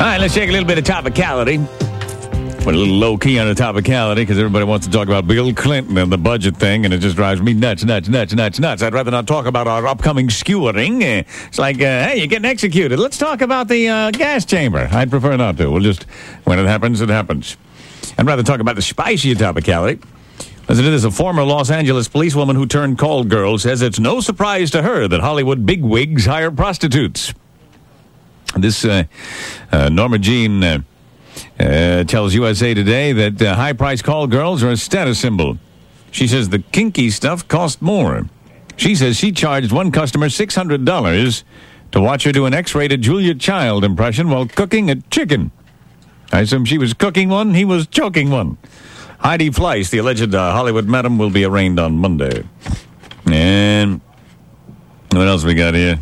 right, let's take a little bit of topicality. Put a little low-key on the topicality because everybody wants to talk about Bill Clinton and the budget thing, and it just drives me nuts. I'd rather not talk about our upcoming skewering. It's like, hey, you're getting executed. Let's talk about the gas chamber. I'd prefer not to. We'll just, when it happens, it happens. I'd rather talk about the spicier topicality. As it is, a former Los Angeles policewoman who turned call girl says it's no surprise to her that Hollywood bigwigs hire prostitutes. This Norma Jean tells USA Today that high-priced call girls are a status symbol. She says the kinky stuff cost more. She says she charged one customer $600 to watch her do an X-rated Julia Child impression while cooking a chicken. I assume she was cooking one, he was choking one. Heidi Fleiss, the alleged Hollywood madam, will be arraigned on Monday. And what else we got here?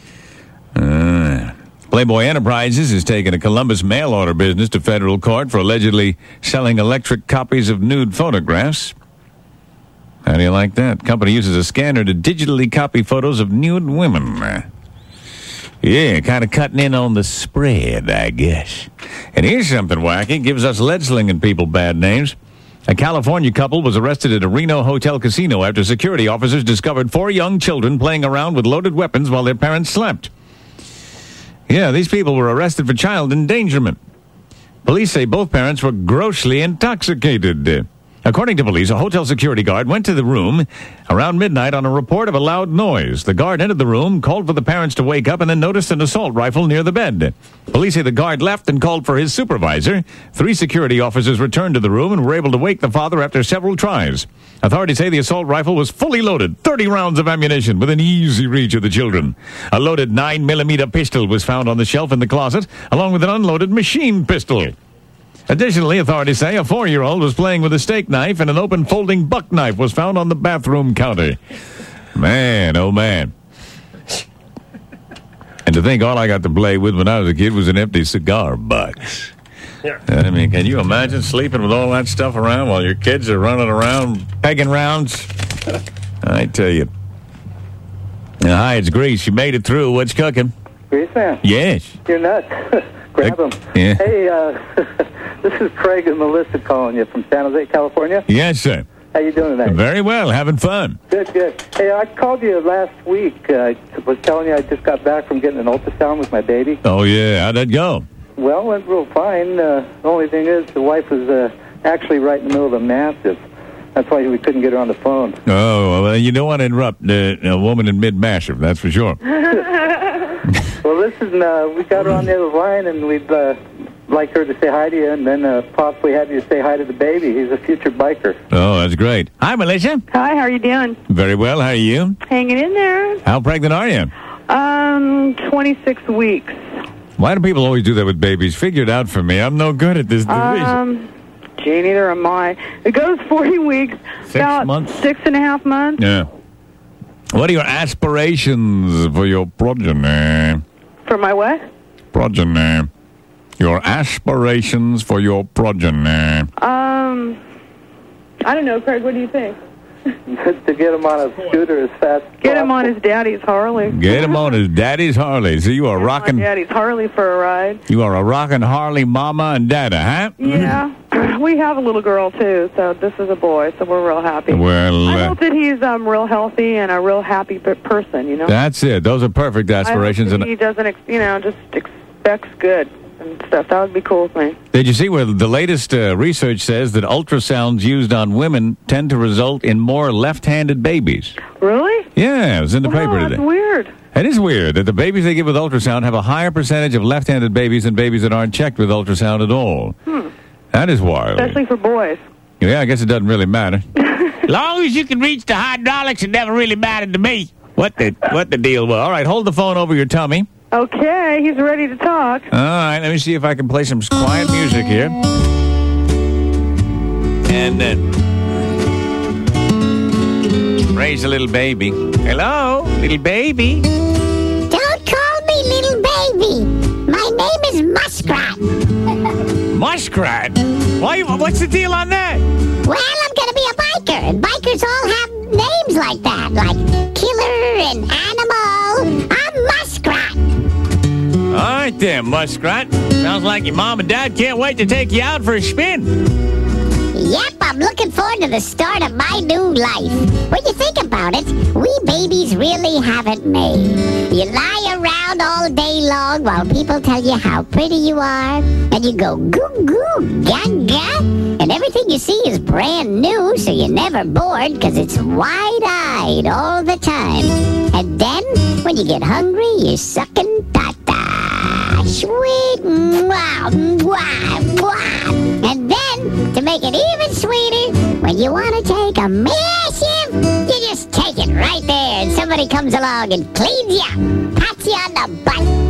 Playboy Enterprises has taken a Columbus mail-order business to federal court for allegedly selling electric copies of nude photographs. How do you like that? Company uses a scanner to digitally copy photos of nude women. Yeah, kind of cutting in on the spread, I guess. And here's something wacky. Gives us lead-slinging people bad names. A California couple was arrested at a Reno hotel casino after security officers discovered 4 young children playing around with loaded weapons while their parents slept. Yeah, these people were arrested for child endangerment. Police say both parents were grossly intoxicated. According to police, a hotel security guard went to the room around midnight on a report of a loud noise. The guard entered the room, called for the parents to wake up, and then noticed an assault rifle near the bed. Police say the guard left and called for his supervisor. 3 security officers returned to the room and were able to wake the father after several tries. Authorities say the assault rifle was fully loaded, 30 rounds of ammunition within easy reach of the children. A loaded 9mm pistol was found on the shelf in the closet, along with an unloaded machine pistol. Additionally, authorities say a 4-year-old was playing with a steak knife and an open folding buck knife was found on the bathroom counter. Man, oh man. And to think all I got to play with when I was a kid was an empty cigar box. Yeah. I mean, can you imagine sleeping with all that stuff around while your kids are running around pegging rounds? I tell you. Hi, it's Grease. You made it through. What's cooking? Grease man? Yes. You're nuts. Grab them. Yeah. Hey, this is Craig and Melissa calling you from San Jose, California. Yes, sir. How you doing tonight? Very well. Having fun. Good. Hey, I called you last week. I was telling you I just got back from getting an ultrasound with my baby. Oh, yeah. How'd that go? Well, it went real fine. The only thing is the wife was actually right in the middle of a massive. That's why we couldn't get her on the phone. Oh, well, you don't want to interrupt a woman in mid-massive, that's for sure. Well, listen, we got her on the other line, and we'd like her to say hi to you, and then possibly have you say hi to the baby. He's a future biker. Oh, that's great. Hi, Melissa. Hi, how are you doing? Very well. How are you? Hanging in there. How pregnant are you? 26 weeks. Why do people always do that with babies? Figure it out for me. I'm no good at this division. Gee, neither am I. It goes 40 weeks. 6 about months? 6.5 months. Yeah. What are your aspirations for your progeny? For my what? Progeny. Your aspirations for your progeny. I don't know, Craig. What do you think? To get him on a scooter as fast as Get him on possible. his daddy's Harley. Get him on his daddy's Harley. So you are rocking. Daddy's Harley for a ride. You are a rocking Harley mama and dada, huh? Yeah. We have a little girl, too, so this is a boy, so we're real happy. Well, I hope that he's real healthy and a real happy person, you know? that's it. Those are perfect aspirations. I hope that he doesn't, just expects good and stuff. That would be cool with me. Did you see where the latest research says that ultrasounds used on women tend to result in more left-handed babies? Really? Yeah, it was in the paper today. That's weird. It is weird that the babies they give with ultrasound have a higher percentage of left-handed babies than babies that aren't checked with ultrasound at all. That is wild. Especially for boys. Yeah, I guess it doesn't really matter. As long as you can reach the hydraulics, it never really mattered to me. What the deal was. All right, hold the phone over your tummy. Okay, he's ready to talk. All right, let me see if I can play some quiet music here. And raise a little baby. Hello, little baby. Don't call me little baby. My name is Muskrat. Muskrat? Why? What's the deal on that? Well, I'm going to be a biker, and bikers all have names like that, like Killer and Animal. I'm Muskrat. All right then, Muskrat. Sounds like your mom and dad can't wait to take you out for a spin. Yep, I'm looking forward to the start of my new life. When you think about it, we babies really have it made. You lie around all day long while people tell you how pretty you are, and you go goo goo gaga, and everything you see is brand new, so you're never bored because it's wide-eyed all the time. And then, when you get hungry, you're sucking tata. Sweet mwah, mwah, mwah. And then, to make it even sweeter, when you want to take a massive, you just take it right there, and somebody comes along and cleans you, pats you on the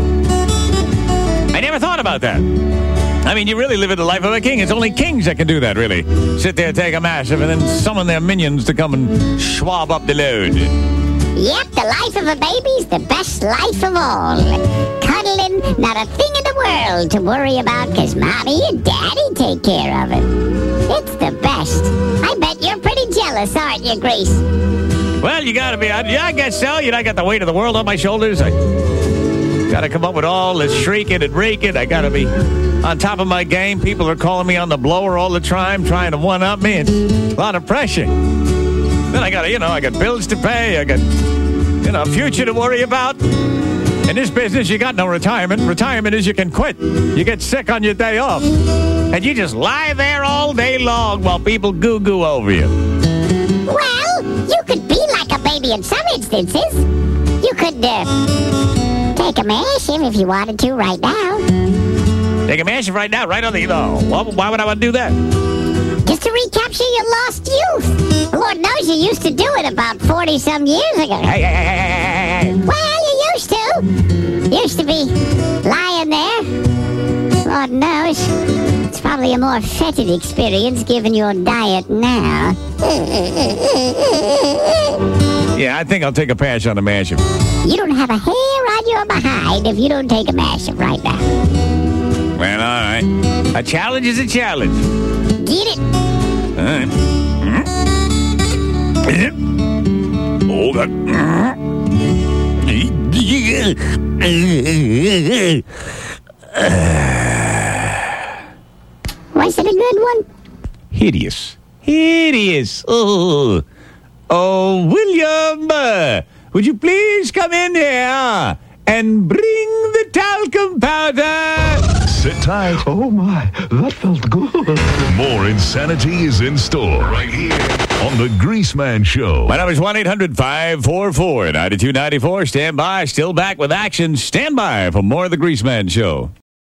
butt. I never thought about that. I mean, you really live in the life of a king. It's only kings that can do that, really. Sit there, take a massive, and then summon their minions to come and swab up the load. Yep, the life of a baby's the best life of all. Cuddling, not a thing in the world to worry about because mommy and daddy take care of it. It's the best. I bet you're pretty jealous, aren't you, Grace? Well, you gotta be. I guess so. You know, I got the weight of the world on my shoulders. I gotta come up with all this shrieking and raking. I gotta be on top of my game. People are calling me on the blower all the time, trying to one-up me. It's a lot of pressure. Then I got bills to pay. I got, a future to worry about. In this business, you got no retirement. Retirement is you can quit. You get sick on your day off. And you just lie there all day long while people goo-goo over you. Well, you could be like a baby in some instances. You could take a massive if you wanted to right now. Take a massive right now, right on the... Why would I want to do that? Just to recapture your lost youth. Lord knows you used to do it about 40-some years ago. Hey. Well, you used to. Used to be lying there. Lord knows. It's probably a more fetid experience given your diet now. Yeah, I think I'll take a pass on the massive. You don't have a hair on your behind if you don't take a massive right now. Well, all right. A challenge is a challenge. Get it? All right. Oh, God. Was it a good one? Hideous. Oh, William, would you please come in here and bring the talcum powder? Sit tight. Oh my, that felt good. More insanity is in store right here on The Greaseman Show. My number is 1-800-544-9294. Stand by. Still back with action. Stand by for more of The Greaseman Show.